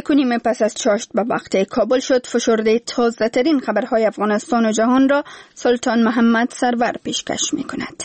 یک و نیم پس از چاشت به وقت کابل شد، فشرده تازه ترین خبرهای افغانستان و جهان را سلطان محمد سرور پیشکش می کند.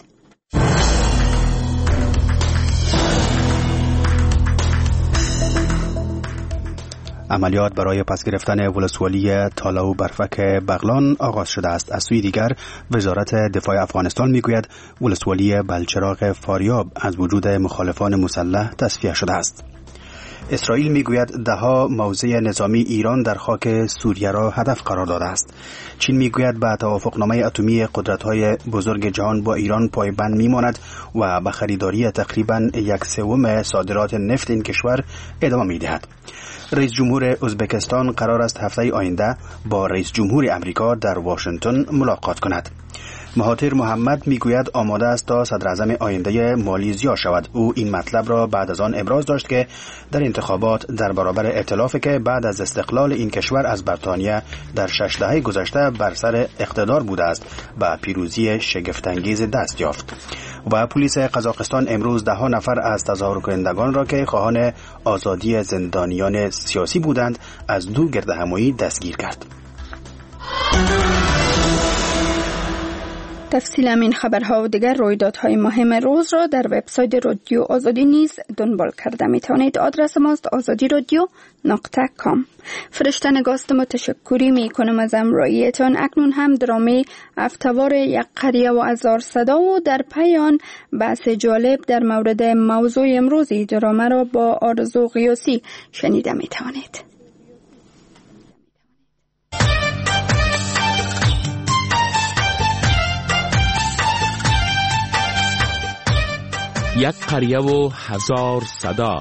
عملیات برای پس گرفتن ولسوالی تالا و برفک بغلان آغاز شده است. از سوی دیگر وزارت دفاع افغانستان میگوید ولسوالی بلچراغ فاریاب از وجود مخالفان مسلح تصفیه شده است. اسرائیل میگوید دهها موضع نظامی ایران در خاک سوریه را هدف قرار داده است. چین میگوید به توافقنامه اتمی قدرت‌های بزرگ جهان با ایران پایبند میماند و به خریداری تقریباً 1/3 صادرات نفت این کشور ادامه میدهد. رئیس جمهور ازبکستان قرار است هفته آینده با رئیس جمهور امریکا در واشنگتن ملاقات کند. مهاتیر محمد میگوید آماده است تا صدر اعظم آینده مالیزیا شود. او این مطلب را بعد از آن ابراز داشت که در انتخابات در برابر ائتلافی که بعد از استقلال این کشور از بریتانیا در 6 دهه گذشته بر سر اقتدار بوده است به پیروزی شگفت‌انگیز دست یافت. و پلیس قزاقستان امروز 10 نفر از تظاهر کنندگان را که خواهان آزادی زندانیان سیاسی بودند از 2 گردهمایی دستگیر کرد. تفصیل این خبرها و دیگر رویدادهای مهم روز را در وبسایت رادیو آزادی نیز دنبال کرده می توانید. آدرس ماست azadiradyo.com. فرشته نگاست متشکری می کنم از امراییتان. اکنون هم درامه افتوار یک قریه و هزار صدا و در پیان بحث جالب در مورد موضوع امروزی درامه را با آرزو قیاسی شنیده می توانید. یک قریه و هزار صدا.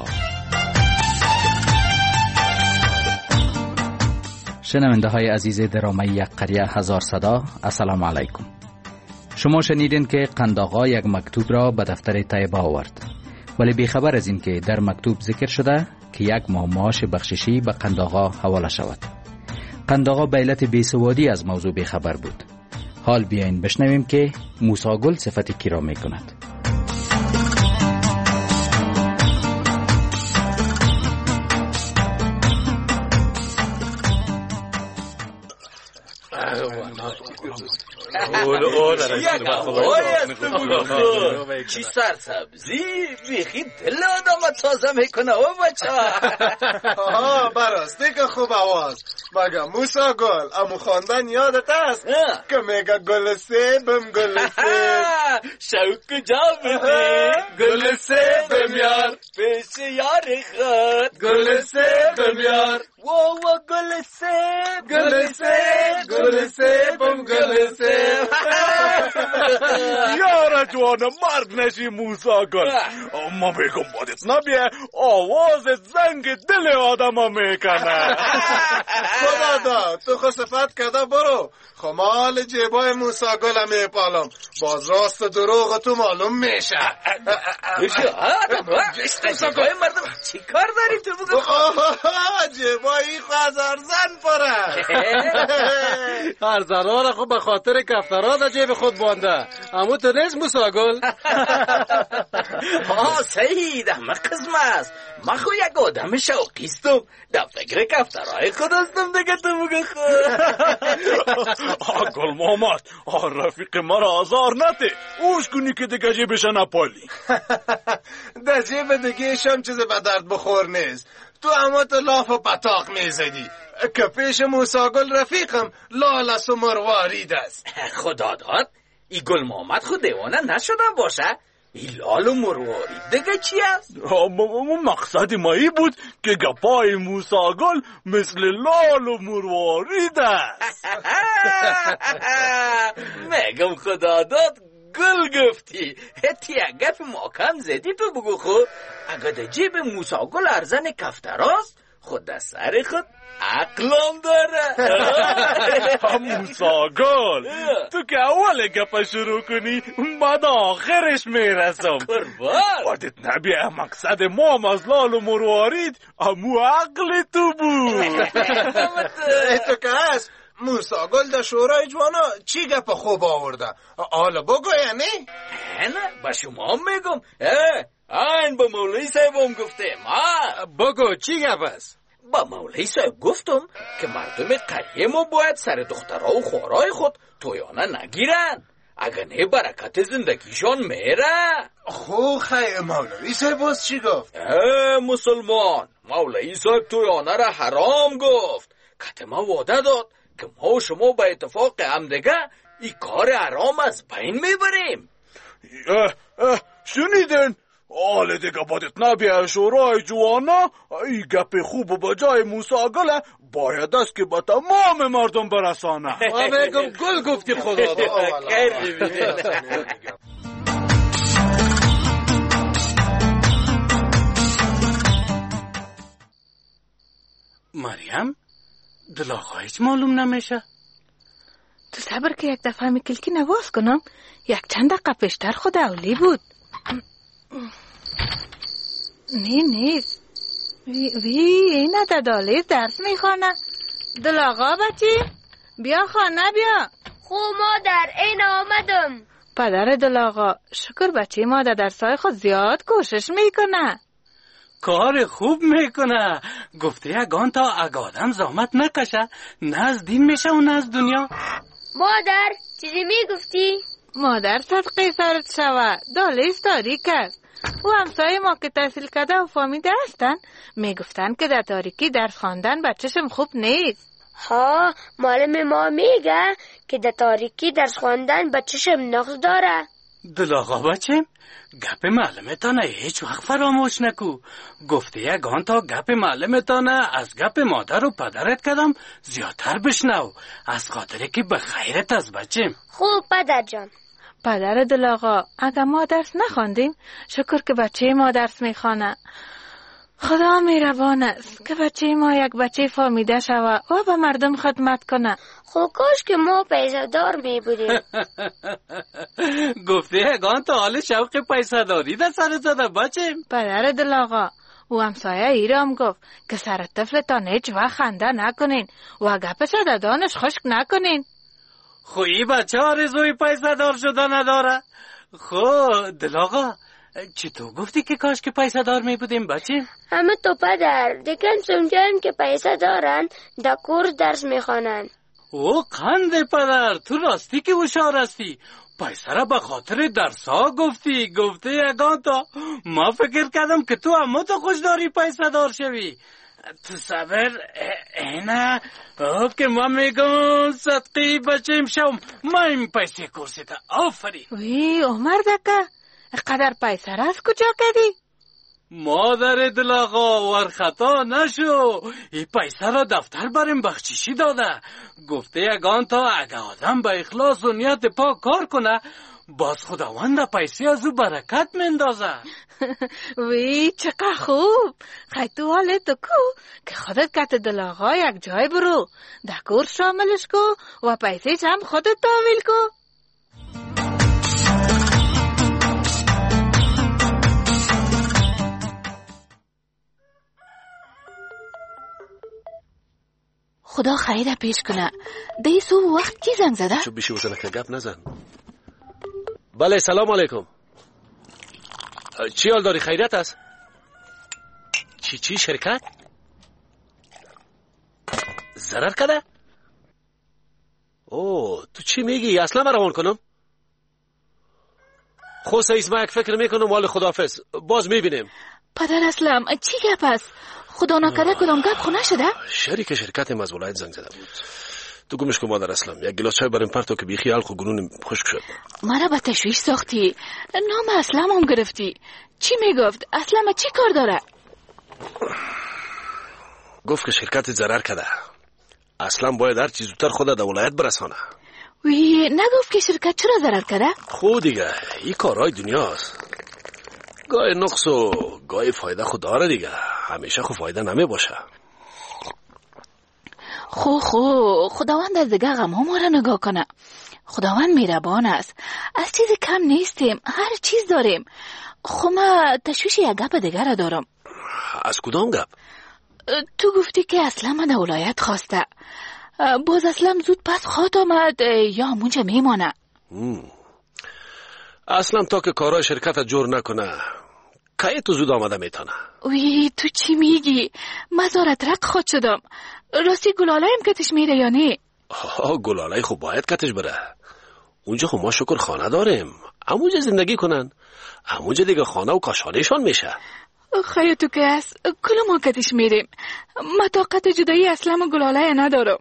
شنونده های عزیز درامه یک قریه هزار صدا، السلام علیکم. شما شنیدین که قنداقا یک مکتوب را به دفتر طیبه آورد، ولی بیخبر از این که در مکتوب ذکر شده که 1 ماه معاش بخششی به قنداقا حواله شود. قنداقا به علت بیسوادی از موضوع بیخبر بود. حال بیاین بشنویم که موسی گل صفت کی را می کند. چی سرسبزی بیخی دل آدم تازه میکنه او بچه. براستی که خوب آواز مگه موسی گل امو خواندن یادت است که میگه گل سیبم گل سیب شوق جا بودی گل سیبم یار پیش یار خود گل سیبم یار و گل سیب گل سیب گل سیبم گل سیب. یارا جوان مرد نشی موسی گل، اما بگم بادت نبیه آواز زنگ دل آدم میکنه. خدا دا تو خو صفت کده برو خمال جیبای موسی گل میپالم باز راست دروغ تو معلوم میشه. موسی گل مردم چی کار داری تو بگو؟ جیبای خزار زن پره. هرزنا را خب به خاطر کفترها در جیب خود بانده، اما تو نیست موسی گل. صحیح همه قسم است. من خو یک آدم شوقیستم در فکر کفترهای خود هستم دیگه تو بگو خود. گل محمد رفیق مرا آزار نده، اوش کنی که دیگه جیبش نپالی. در جیب دیگه شم چیز به درد بخور نیست. تو اما تو لاف و پتاق میزدی که پیش موسی گل رفیقم لالس و مروارید است. خدا داد ای گل محمد خود دیوانه نشدن باشه. ای لال و مروارید دیگه چی است؟ مقصد ما ای بود که گپای موسی گل مثل لال و مروارید است. میگم خدا داد گل گفتی هتی گپ محکم زدی تو بگو خود. اگه در جیب موسی گل ارزن کفتراست خود در سر خود عقلم داره. موسی گل تو که اول گپ شروع کنی بعد آخرش میرسم. بادت نبیه مقصد ما از لال و مروارید امو عقل تو بود. تو که هست موسی گل در شورای جوانا چی گپ خوب آورده؟ حالا بگو یعنی؟ نه با شما هم میگم. این با مولوی صاحبم گفته ما. بگو چی گپ است؟ با مولوی صاحب گفتم که مردم قریه ما باید سر دخترها و خوارای خود تویانه نگیرن، اگه نه برکت زندگیشان میره. خو خیر مولوی صاحب باز چی گفت؟ مسلمان، مولوی صاحب تویانه را حرام گفت. کتما وعده داد که ما و شما به اتفاق همدیگه این کار حرام از بین میبریم. شنیدین؟ حال دیگه بادت نبیه شورای جوانا، ای گپ خوب و بجای موساگله باید است که به تمام مردم برسانه. بگم گل گفتی خدا. مریم دل آقا هیچ معلوم نمیشه. تو صبر که یک دفعه می کلکی نواز کنم. یک چند دقیقه پیشتر خود اولی بود. نیست. اینه ددالی درس میخوانه. دل آقا بچی بیا خانه بیا. خو مادر این آمدم. پدر دل آقا شکر بچی ما در درسای خود زیاد کوشش میکنه. کار خوب میکنه. گفته یگان تا اگه آدم زحمت نکشه نه از دین میشه و نه از دنیا. مادر چیزی میگفتی؟ مادر صدقه سرت شوه. دالیز تاریک است. و همسایه ما که تحصیل کرده و فهمیده هستن میگفتن که در تاریکی درس خواندن بچه‌شم خوب نیست. ها معلم ما میگه که در تاریکی درس خواندن بچه‌شم نقص داره. دل آقا بچیم گپ معلمتانه هیچ وقت فراموش نکو. گفته یگان تا گپ معلمتانه از گپ مادر و پدرت کدم زیادتر بشنو، از خاطره که به خیرت از بچیم. خوب پدر جان. پدر دل آقا اگر ما درس نخواندیم شکر که بچه ما درس میخوانه. خدا مهربان است که بچه ما یک بچه فهمیده شوه و به مردم خدمت کنه. خب کاش که ما پیسه دار می بودیم. گفته یگان تا حال شوق پیسه داری در سر زده بچه. پدر دل آقا او همسایه ایرام گفت که سر طفلتان هیچ وقت خنده نکنین و گپش در دانش خشک نکنین. خویی بچه آرزوی پیسه دار شده نداره. خب دل آقا چی تو گفتی که کاش که پیسه دار می بودیم بچه؟ همه تو پدر دیگه سمجھن که پیسه دارن در کورس درس میخوانن. او قند پدر تو راستی که هوشیار هستی. پیسه را به خاطر درس ها گفته یگان تا ما فکر کردم که تو اما تو خوش داری پیسه دار شوی. تو صبر اینه که ما میگم صدقی بچیم شوم ما این پیسه کورسی تا آفری. وی عمر دکه قدر پیسه را از کجا کردی؟ مادر دل آقا ور خطا نشو، این پیسه را دفتر بریم بخشیشی داده. گفته یگان تا اگه آدم به اخلاص و نیت پاک کار کنه باز خداوند پیسه از او برکت مندازه. وی چقدر خوب. خیلی تو حالت کو که خودت کت دل آقا یک جای برو در کورس شاملش کو و پیسه هم خودت تحویل کو. خدا خیره پیش کنه. دی صبح وقت کی زنگ زده؟ چوب بیشی وزنه که گپ نزن. بله سلام علیکم. چی حال داری خیرت است؟ چی شرکت؟ ضرر کده؟ اوه تو چی میگی؟ اصلا روان کنم؟ خود سعیس ما یک فکر میکنم والا خداحافظ باز میبینیم. پدر اسلام چی گپ است؟ خدا نکرده کدام گپ خونه شده؟ شریک شرکتم از ولایت زنگ زده بود. تو گمش کن مادر اسلام یک گلاس چای بریم پرتو که بیخی حلق و گلون خشک شد. مرا به تشویش ساختی. نام اسلام هم گرفتی. چی میگفت؟ اسلام چی کار داره؟ گفت که شرکت ضرر کرده. اسلام باید هر چی زودتر خود در ولایت برسانه. وی نگفت که شرکت چرا ضرر کرده؟ خود دیگه این کارهای دنیاست. گاهی نقص و گاهی فایده خود داره دیگه. همیشه خود فایده نمی باشه. خداوند از دیگه غم ما را نگاه کنه. خداوند مهربان است. از چیزی کم نیستیم. هر چیز داریم. ما تشویش یک گپ دیگه را دارم. از کدام گپ؟ تو گفتی که اسلام در ولایت خواسته. باز اسلام زود پس خواهد آمد یا همونجا میمانه؟ اسلام تا که کارهای شرکت جور نکنه که تو زود آمده میتونه. وی تو چی میگی؟ مزارت رق خود شدم. راستی گلاله هم کتش میره یا نه؟ گلاله خب باید کتش بره. اونجا خب ما شکر خانه داریم، همونجا زندگی کنن، همونجا دیگه خانه و کاشانهشان میشه. خیلی تو که هست کلا ما کتش میریم. ما طاقت جدایی اصلا گلاله ندارم.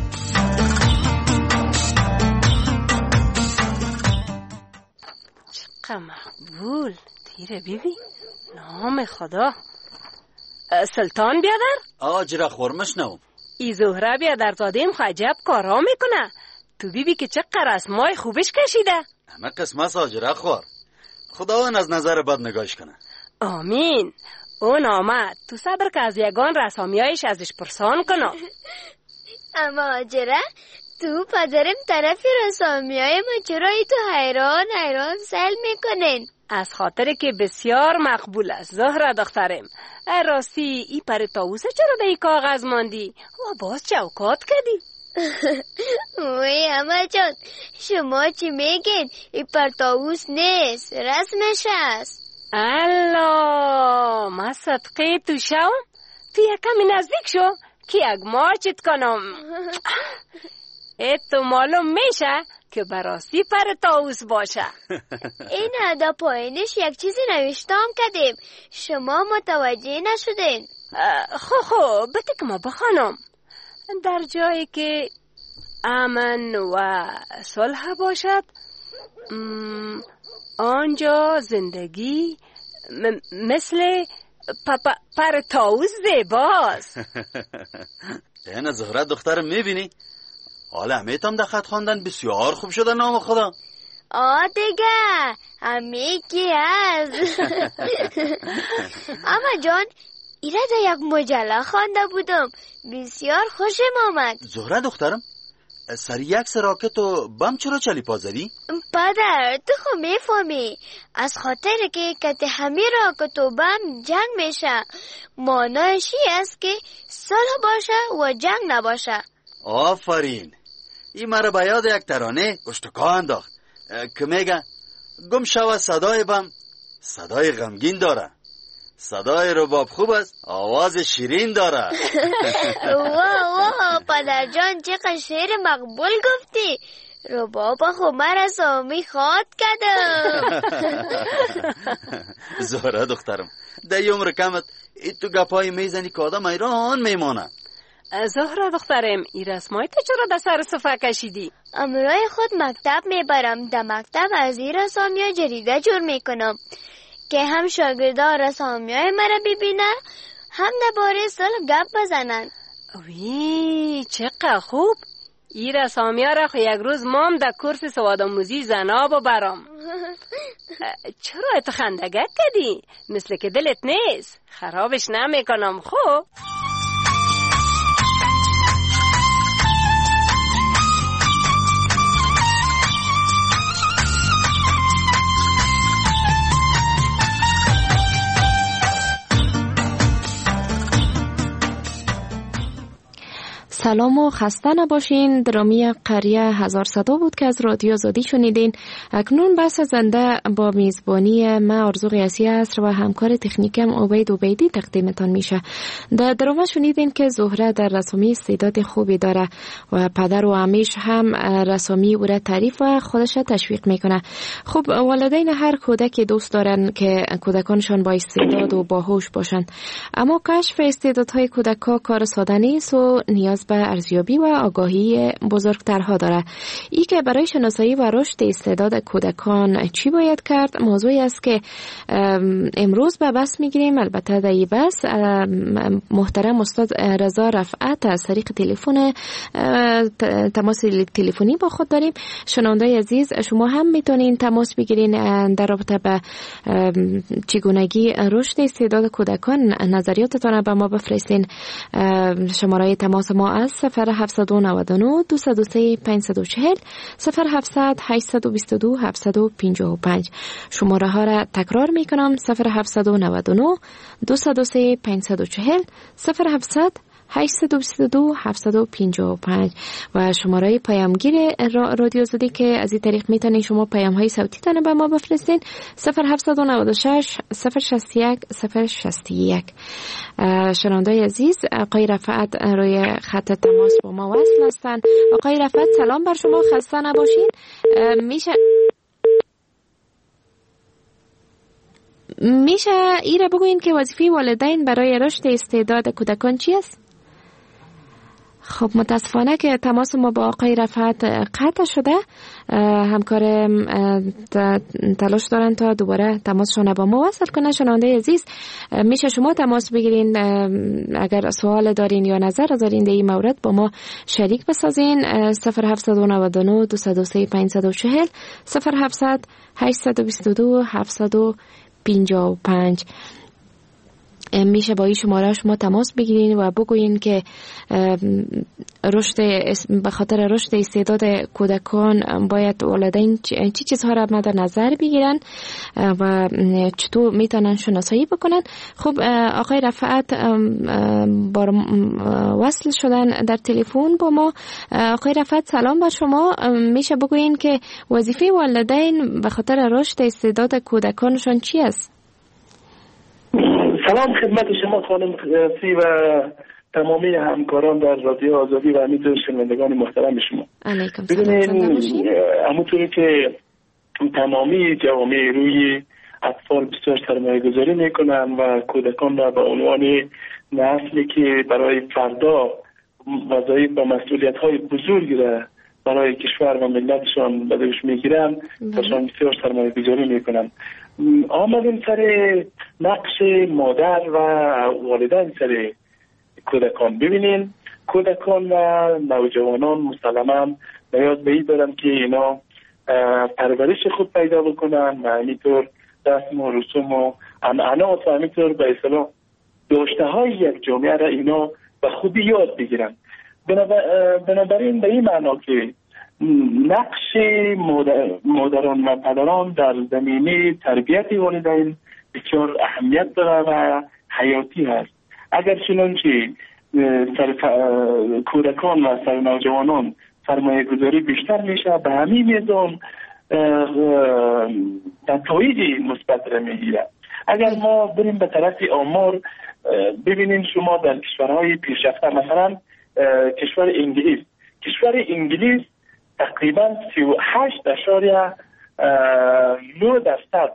چقدر مقبول تیره بیبی، نام خدا. سلطان بیادر؟ آجرا خورمش نو. ای زهره بیادر زادیم خجب کارا میکنه. تو بیبی که چقدر اسمای خوبش کشیده. همه قسمت آجرا خور، خداوند از نظر بد نگاهش کنه. آمین. اون آمد تو صبر که از یگان رسامیایش ازش پرسان کنه. اما آجره تو پدرم طرف رسامیای ما چرا تو حیران سل میکنین؟ از خاطر که بسیار مقبول است زهره دخترم. راستی ای پر طاووسه چرا به ای کاغذ ماندی و باز چوکات کردی؟ وی اما جان شما چی میگین؟ ای پر طاووس نیست، رسمش است. الله، ما صدقه تو شوم؟ تو یکمی نزدیک شو که یک ماچت کنم. تو معلوم میشه که براستی پر طاووس باشه. این ادا پایینش یک چیزی نوشتم کردیم، شما متوجه نشدین. خب بده که ما بخوانم. در جایی که امن و صلح باشد آنجا زندگی مثل پر طاووس زیباست. این زهره دخترم میبینی؟ حالا همیتم در خط خواندن بسیار خوب شده نام خدا. دیگه همی کی هست. اما جان ایره در یک مجله خوانده بودم، بسیار خوشم آمد. زهره دخترم سر یک راکت و بم چرا چلی پازدی؟ پدر تو خو میفهمی، از خاطر که کت همی راکت و بم جنگ میشه. معنایشی است که صلح باشه و جنگ نباشه. آفرین، این مرا به یاد یک ترانه اشتکا انداخت که میگه گم شود صدای بم صدای غمگین داره، صدای رباب خوب است آواز شیرین داره. واه پدر جان چقدر شعر مقبول گفتی. رباب خوب مرا سامی خواد کردم. زهره دخترم در عمر کمت تو گپای میزنی که آدم ایران میمانه. زهره دخترم این رسمای تو چرا در سر صفحه کشیدی؟ امروی خود مکتب میبرم، در مکتب از این رسامی جریده جور میکنم که هم شاگردا رسامیای مرا ببینن هم درباره صلح گپ بزنن. وی چقدر خوب. این رسامیا را خو یک روز مام در کورس سوادآموزی زنا ببرم. چرا ات خندگت کردی؟ مثل که دلت نیست. خرابش نمیکنم. خوب سلام و خسته نباشین. درامی قریه هزار صدا بود که از رادیو آزادی شنیدین. اکنون بحث زنده با میزبانی من آرزو قیاسی است و همکار تکنیکم عبید عبیدی تقدیمتان میشه. در درامه شنیدین که زهره در رسامی استعداد خوبی داره و پدر و عمیش هم رسامی او را تعریف و خودش را تشویق میکنه. خب والدین هر کودک دوست دارن که کودکانشان با استعداد و باهوش باشن، اما کشف استعدادهای کودک‌ها کار ساده نیست و نیاز به ارزیابی و آگاهی بزرگترها داره. ای که برای شناسایی و رشد استعداد کودکان چی باید کرد موضوعی است که امروز به بحث میگیریم. البته در این بحث محترم استاد رضا رفعت از طریق تلفن تماس تلفنی با خود داریم. شنونده عزیز شما هم میتونین تماس بگیرین در رابطه به چگونگی رشد استعداد کودکان، نظریاتتان به ما بفرستین. شماره تماس ما از 0799 203 540 0700 822 755. شماره ها را تکرار می کنم: 0799 203 540 0700 822 755 و شماره پیامگیر رادیو آزادی که از این طریق میتونین شما پیام های صوتی تانه به ما بفرستین 0796 061 061. شنوندای عزیز، آقای رفعت روی خط تماس با ما وصل هستند. آقای رفعت سلام بر شما، خسته نباشین. میشه ایره بگوین که وظیفه والدین برای رشد استعداد کودکان چی است؟ خب متاسفانه که تماس ما با آقای رفعت قطع شده. همکارم تلاش دارن تا دوباره تماسشون با ما وصل کنن. شنونده عزیز، میشه شما تماس بگیرین اگر سوال دارین یا نظر دارین در این مورد با ما شریک بسازین. 0799 203 540 0700 822 755. میشه با این شماره شما تماس بگیرین و بگوین که به خاطر رشد استعداد کودکان باید والدین چی چیزها را مد نظر بگیرن و چطور میتونن شناسایی بکنن. خب آقای رفعت وصل شدن در تلفن با ما. آقای رفعت سلام بر شما. میشه بگوین که وظیفه والدین به خاطر رشد استعداد کودکانشون چی است؟ سلام خدمت شما خانم سی و تمامی همکاران در رادیو آزادی و همینطور شنوندگان محترم شما. ببینید، همونطوری که تمامی جوامع روی اطفال بسیار سرمایه گذاری میکنن و کودکان را به عنوان نسلی که برای فردا وظایف و مسئولیت های بزرگی را برای کشور و ملتشان به دوش میگیرن باشان بسیار سرمایه گذاری میکنن. آمدیم سر نقش مادر و والدین سر کودکان. ببینین کودکان و نوجوانان مسلما نیاز به این دارن که اینا پرورش خود پیدا بکنن و همینطور رسم و رسوم و عنعنات و همینطور به اصطلاح داشته های یک جامعه را اینا به خوبی یاد بگیرن. بنابراین به این معنا که نقش مادران و پدران در زمینه تربیت والدین بسیار اهمیت داره و حیاتی هست. اگر چنانچه سر کودکان و سر نوجوانان سرمایه گذاری بیشتر میشه به همین میزان نتایج مثبت را میگیره. اگر ما بریم به طرف آمار ببینیم شما در کشورهای پیشرفته مثلا کشور انگلیس تقریبا 38.9%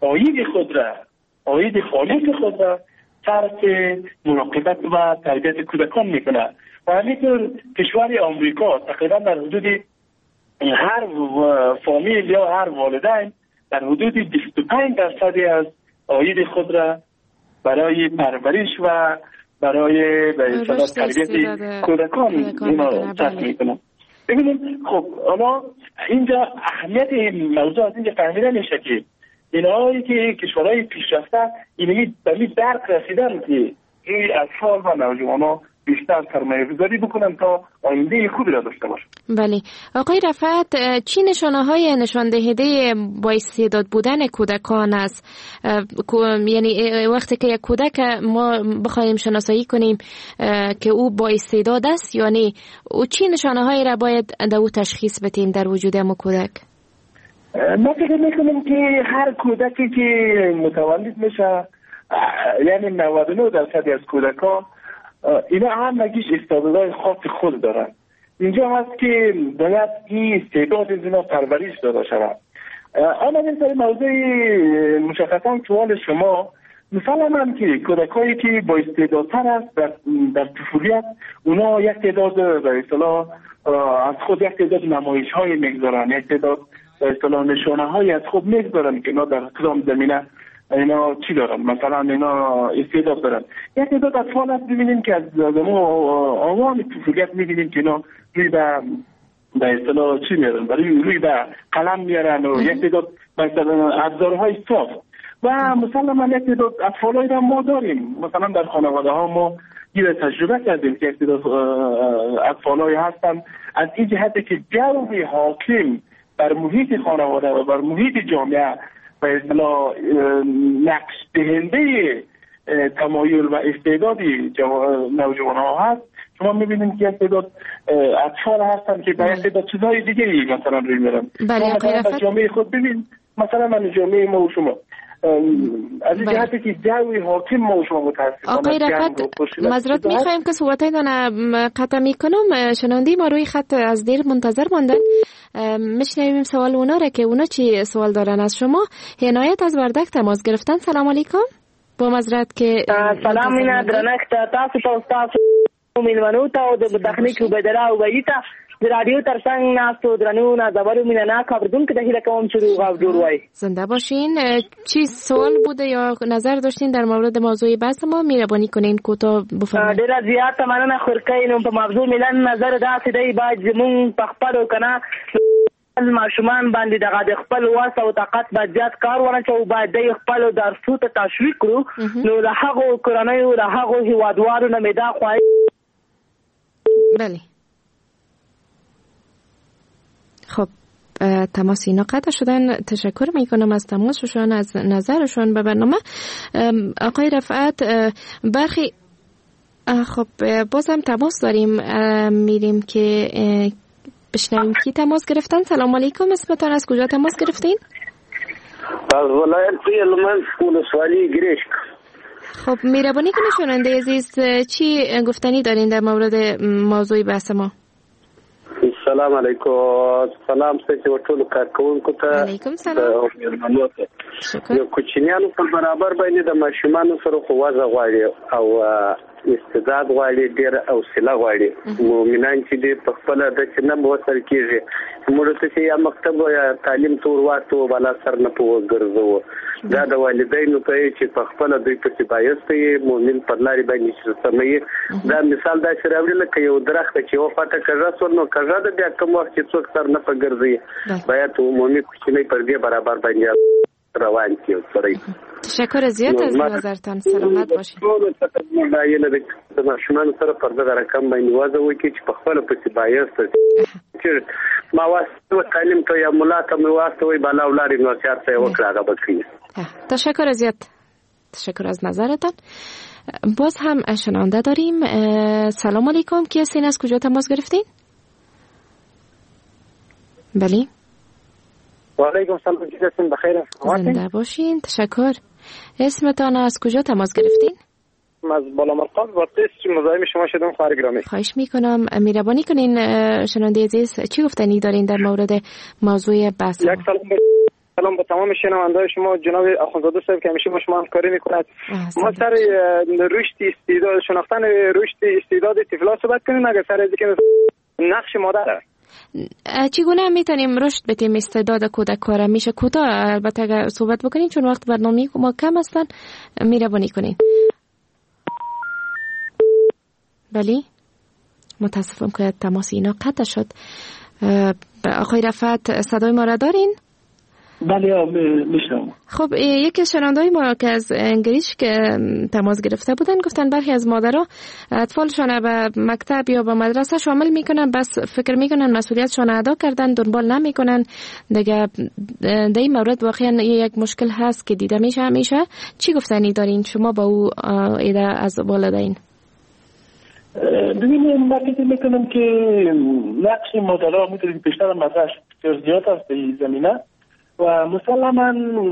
عاید خالص خود را صرف مراقبت و تربیت کودکان میکنه و همینطور کشور آمریکا تقریبا در حدود هر فامیل یا هر والدین در حدود 25% از عاید خود را برای پرورش و برای تربیت کودکان صرف میکنه. ببینیم خب حالا اینجا اهمیت این موضوع از اینجا فهمیده میشه که اینهایی که کشورهای پیشرفته اینهایی به درک رسیدن که این اطفال و نوجوانان بیشتر سرمایه گذاری بکنن تا آینده خوبی را داشته باشن. بله آقای رفعت، چی نشانه‌های نشان دهنده با استعداد بودن کودکان است؟ یعنی وقتی که یک کودک ما بخوایم شناسایی کنیم که او با استعداد است، یعنی او چی نشانه‌هایی را باید در او تشخیص بدیم در وجود ما کودک؟ ما فکر میکنیم که هر کودکی که متولد میشه، یعنی 99% از کودکان اینا همگیش استعدادهای خاص خود دارن. اینجا هست که باید این استعداد از اینا پرورش داده شود. اما این سر موضوع مشخصا سوال شما، مثلا هم که کودکایی که با استعدادتر است در طفولیت اونا یک تعداد به اصطلاح از خود یک تعداد نمایش های میگذارن، یک تعداد به اصطلاح نشانه های از خود میگذارن که اینا در کدام زمینه اینا چی دارن، مثلا اینا استعداد دارن. یک تعداد اطفال هست ببینیم که از آوان طفولیت میبینیم که اینا روی به اصطلاح چی میارن، روی به قلم میارن و یک تعداد مثلا ابزارهای صاف و مثلا یک تعداد اطفالایی را ما داریم. مثلا در خانواده ها ما یه تجربه کردیم که یک تعداد اطفالایی هستن از این جهت که جو حاکم بر محیط خانواده و بر محیط جامعه به اصطلاح نقش دهنده تمایل و استعدادی نوجوان ها هست. شما میبینید که استعداد اطفال هستن که به استعداد چیزهای دیگه مثلا روی میرن. مثلا جامعه خود ببین، مثلا من جامعه ما و شما از این جهتی که جوی حاکم ما و شما متاسفانه آقای رفعت معذرت میخوایم که صحبتایتان قطع میکنم. شنونده ما روی خط از دیر منتظر ماندن. میشنویم سوال اونا را که اونا چی سوال دارن از شما. عنایت از وردک تماس گرفتن. سلام علیکم. با معذرت که سلام مینا درنښت تاسو میلمنو ته او د تخنیک وبدرا او ویتا د رادیو ترڅنګ ناستو درنو نازورو مینا نا خبردونکو د هیله کوم چې روغ او جوړ وای. زنده باشین. چی سوال بوده یا نظر داشتین در مورد موضوع بحث ما؟ مهربانی کنین کوتاه بفرمایید. ډیره زیاته مننه خورکې نو په موضوع ملن نظر داسې دی باید زمون په خپل کنه ماشومان باندې دغه د خپل واسه او طاقت باید زیات کار ورنچو، باید د خپل درسو ته تشویق کړو. نو له هغه کورنیو له هغه هیوادوالو نه مدا خوای. بله خب تماس اینا قطع شدن. تشکر میکنم از تماسشون، از نظرشون به برنامه. آقای رفعت برخی خب بازم تماس داریم، میریم که بشنویم کی تماس گرفتن. سلام علیکم، اسمتان از کجا تماس گرفتین؟ از ولایت هلمند ولسوالی گریشک. خب مهربانی کنید شنونده عزیز چی گفتنی دارین در مورد موضوع بحث ما؟ السلام علیکم. سلام ستاسو ټول کارکونکو ته. علیکم سلام. یو کوچنیانو په برابر باندې د ماشومانو سره خو وځه غواړي او استعداد غواړي، ډېر حوصله غواړي. مؤمنان چې دې په خپل د چې نه موثر کېږي موږ ته چې یا مکتب یا تعلیم تور واتو بلا سر نه پوه ګرځو. دا د والدینو ته چې په خپل دوی په بایسته مؤمن پر لاري باندې سمې. دا مثال دا چې راوړل لکه یو درخت چې و فاته کړه سر نو کړه د بیا کوم وخت چې څوک سر نه پګرځي باید مؤمن چې پر دې برابر باندې روان کی سره. تشکر زیاد از نظرتان. سلامت باشید. دا یله د ماشومان سره پر دغه رقم باندې وځو کې چې په خپل په بایسته چې ما واسطه تعلیم ته یا مولا ته مې واسطه وي بالا ولاري نو چارته وکړه هغه بکړي. تشکر زیاد. تشکر از نظرتان. باز هم شنونده داریم. سلام علیکم، کی هستین؟ از کجا تماس گرفتین؟ بله. و علیکم سلام، چی هستین؟ بخیر. زنده باشین. تشکر. اسمتان از کجا تماس گرفتین؟ از بالا مرقاب وقتی مزاحم شما شدم خواهر گرامی. خواهش میکنم مهربانی کنین شنونده عزیز چی گفتنی دارین در مورد موضوع بحث؟ یک سلام به تمام شنونده‌های شما جناب اخوندزاده صاحب که همیشه با شما همکاری میکند. ما سر رشد استعداد شناختن رشد استعداد طفلا صحبت کنیم. اگر سر از اینکه نقش مادر چگونه میتونیم رشد بدیم استعداد کودک را؟ میشه کوتاه البته اگر صحبت بکنین چون وقت برنامه ما کم هستن. مهربانی کنین. بله متاسفم که تماس اینا قطع شد. آقای رفعت صدای ما را دارین؟ بله میشنم. خب یکی از شنونده‌های ما که از انگلیس که تماس گرفته بودن گفتن برخی از مادرها اطفالشان به مکتب یا به مدرسه شامل میکنن، بس فکر میکنن مسئولیتشان ادا کردن، دنبال نمیکنن دیگه. در این مورد واقعا یک مشکل هست که دیده میشه همیشه. چی گفتنی دارین شما با او ایده از والدین؟ ببینید من فکر میکنم که نقش مادرها میتونید بیشتر مطرح زیاد است در زمینه و مسلما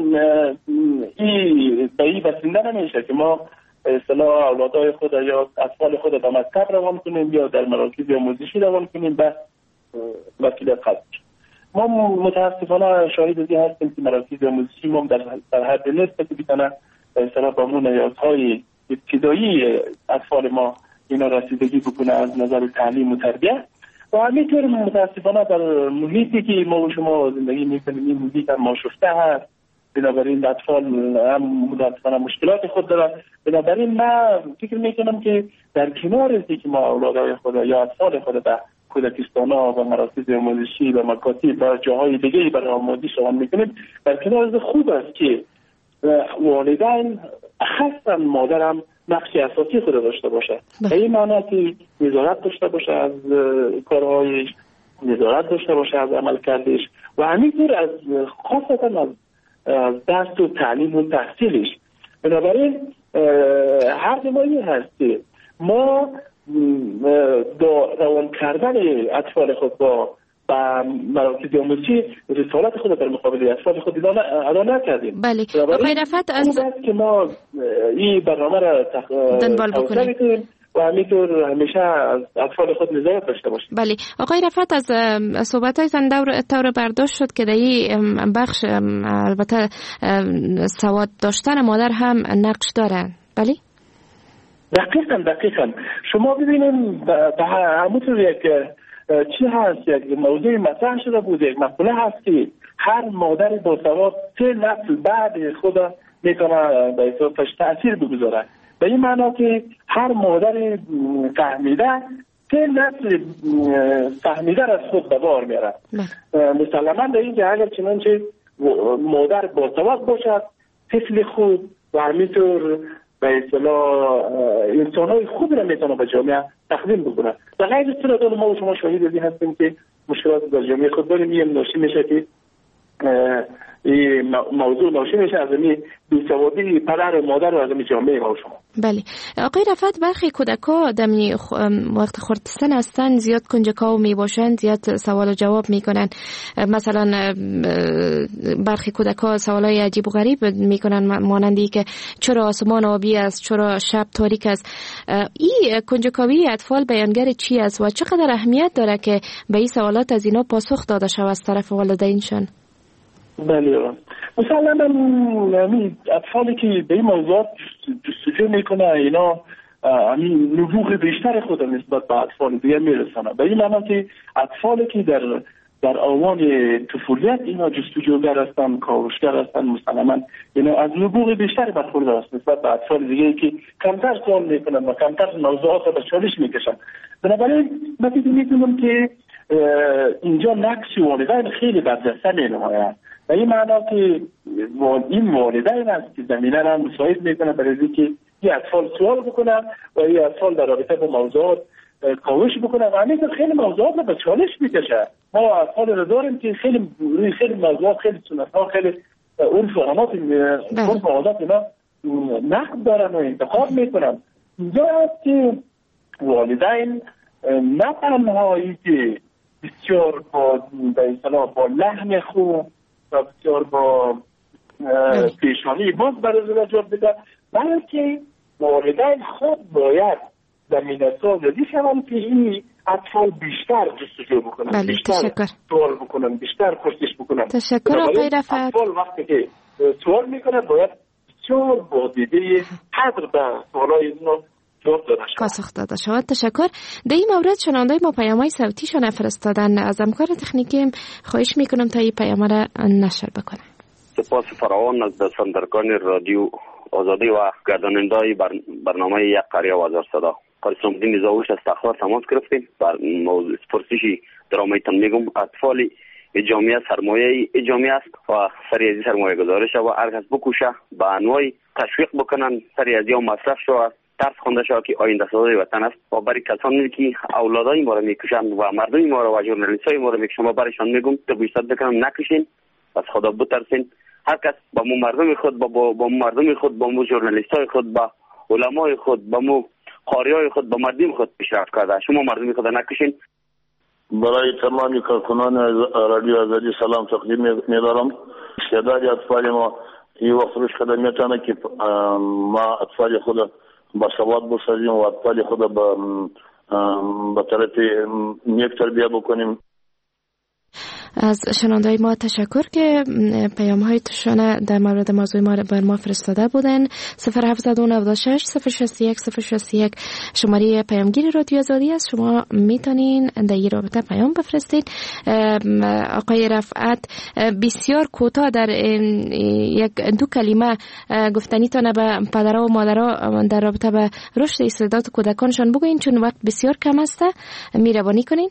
این به این بسنده نمیشه که ما اصطلاح اولادای خود یا اطفال خود به مکتب روان کنیم یا در مراکز آموزشی روان کنیم به مسئولیت خاص. ما متاسفانه شاهد این هستیم که مراکز آموزشی ما در حد نیست که بتونه اصطلاح با همون نیازهای ابتدایی اطفال ما اینا رسیدگی بکنه از نظر تعلیم و تربیت. و همینطور متاسفانه در محیطی که ما و شما زندگی میکنیم این محیط هم آشفته هست، بنابراین اطفال هم متاسفانه مشکلات خود دارن. بنابراین من فکر میکنم که در کنار از که ما اولادهای خود یا اطفال خود به کودکستان‌ها و مراکز آموزشی و مکاتب و جاهای دیگه برای آموزش روان میکنیم، در کنار از خوب است که والدین خاصا مادرم نقش اساسی خود داشته باشه. به این معنی که نظارت داشته باشه از کارهایش، نظارت داشته باشه از عملکردش و همینطور از خاصتا از درس و تعلیم و تحصیلش. بنابراین هر ما هست که ما روان کردن اطفال خود با مراکز آموزشی رسالت خود در مقابل اطفال خود ادا نکردیم. بله. آقای رفعت از که ما این برنامه را دنبال بکنیم و همینطور همیشه از اطفال خود نظارت داشته باشیم. بله. آقای رفعت از صحبتایتان طور برداشت شد که در این بخش البته سواد داشتن مادر هم نقش داره. بله؟ دقیقاً شما ببینید همونطور یک چی هست، یک موضوع مطرح شده بود، یک مقوله هست که هر مادر با سواد 3 نسل بعد خود میتونه به اصطلاح تاثیر بگذاره. به این معنا که هر مادر فهمیده 3 نسل فهمیده از خود به بار میاره. مسلماً در اینکه اگر چنانچه مادر با سواد باشد، طفل خوب و همینطور به اصطلاح انسان‌های خوب را میتونه به جامعه تقدیم بکنه. در غیر از صورت ما و شما شاهد این هستیم که مشکلات در جامعه خود داریم. این ناشی میشه که این موضوع ناشی میشه از این بی‌سوادی پدر و مادر و از این جامعه ما و شما. بله. آقای رفعت برخی کودک‌ها دمی وقت خرد سن هستن زیاد کنجکاو میباشند، زیاد سوال و جواب میکنن. مثلا برخی کودک‌ها سوالای عجیب و غریب میکنن، مانندی که چرا آسمان آبی است، چرا شب تاریک است. این کنجکاوی اطفال بیانگر چی است و چقدر اهمیت داره که به این سوالات از اینا پاسخ داده شود از طرف والدینشان؟ بله. مثلا اطفالی که به این موضوعات جستجو میکنه اینا نبوغ بیشتر خود نسبت به اطفال دیگه میرسانه. به این معنی که اطفالی که در آوان طفولیت اینا جستجوگر هستن، کاوشگر هستن، مسلماً اینا از نبوغ بیشتری برخورد است نسبت به اطفال دیگه که کمتر سوال میکنن و کمتر موضوعات را به چالش میکشن. بنابراین من میتونم که اینجا نقش والدین خیلی برجسته مینماید. و این معنا که این والدین است که زمینه را مساعد میکنه برای اینکه این اطفال سوال بکنن و این اطفال در رابطه با موضوعات کاوش بکنن و همینطور خیلی موضوعات را به چالش میکشه. ما اطفال را داریم که خیلی موضوعات، خیلی سنت ها، خیلی عرف و عادات اینا نقد دارن و انتخاب میکنن. اینجا است که والدین نه تنهایی که بسیار به اصطلاح با لحن خوب و بسیار با پیشانی باز برای زوجات بده، بلکه والدین خود باید زمینه سازی شوند که این اطفال بیشتر جستجو بکنن، بیشتر سوال بکنن، بیشتر پرسش بکنن. تشکر آقای رفعت. اطفال وقتی که سوال میکنن باید بسیار با دیده قدر به سوالای اینا پاسخ داده شود. تشکر. در این مورد شنونده ما پیام‌های صوتیشان فرستادن. از همکار تکنیکی خواهش میکنم تا این پیام را نشر بکنه. سپاس فراوان از دستاندرکان رادیو آزادی و گرداننده‌های برنامه یک قریه و هزار صدا. قاسم الدین زاوش از تخار تماس گرفتیم. بر موضوع پرسشی درامایتان میگم اطفال جامعه سرمایه جامعه است و سری از سرمایه گذاری شود و هر کس بکوشه به انواع تشویق بکنن سری از مصرف شود، درس خونده شود که آینده سازی وطن است و برای کسانی که اولادای ما را میکشند و مردم ما را و ژورنالیستای ما را میکشند و برایشان میگم تو بیشتر بکنن نکشین، از خدا بترسین. هر کس با مردم خود با مو ژورنالیستای خود، با علمای خود، با مو قاریای خود، با مردم خود پیشرفت کرده. شما مردم خود نکشین. برای تمامی کارکنان رادیو آزادی سلام تقدیم می‌دارم. استعداد اطفال ما این وقت روش قدم میتونه که ما اطفال خود با سواد بسازیم و اطفال خود با طرف نیک تربیه بکنیم. از شنونده‌های ما تشکر که پیام‌هایتان در مورد موضوع ما بر ما فرستاده بودن. 0796 061 061 شماره پیامگیر رادیو آزادی است. شما میتونین در این رابطه پیام بفرستید. آقای رفعت بسیار کوتاه در یک دو کلمه گفتنیتان به پدرها و مادرها در رابطه به رشد استعداد کودکانشان بگوین، چون وقت بسیار کم است. مهربانی کنین.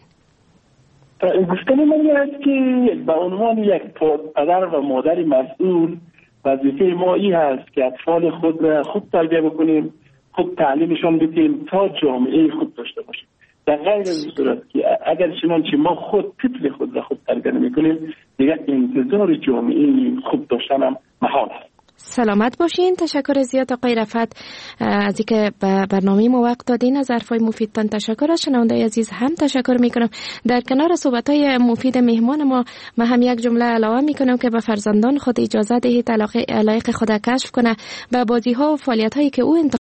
گفتن من این است که به عنوان یک پدر و مادر مسئول وظیفه ما این هست که اطفال خود را خوب تربیت بکنیم، خوب تعلیمشان بدیم تا جامعه خوب داشته باشیم. در غیر این صورت که اگر چنانچه ما خود طفل خود را خوب تربیت نمی‌کنیم، دیگه انتظار جامعه خوب داشتن هم محال است. سلامت باشین. تشکر زیاد آقای رفعت از اینکه به برنامه ما وقت دادین. از حرفای مفیدتان تشکر. از شنونده عزیز هم تشکر میکنم. در کنار صحبت‌های مفید مهمان ما هم یک جمله علاوه میکنم که به فرزندان خود اجازه دهید علایق خود کشف کنه، به بازی‌ها و فعالیت‌هایی که او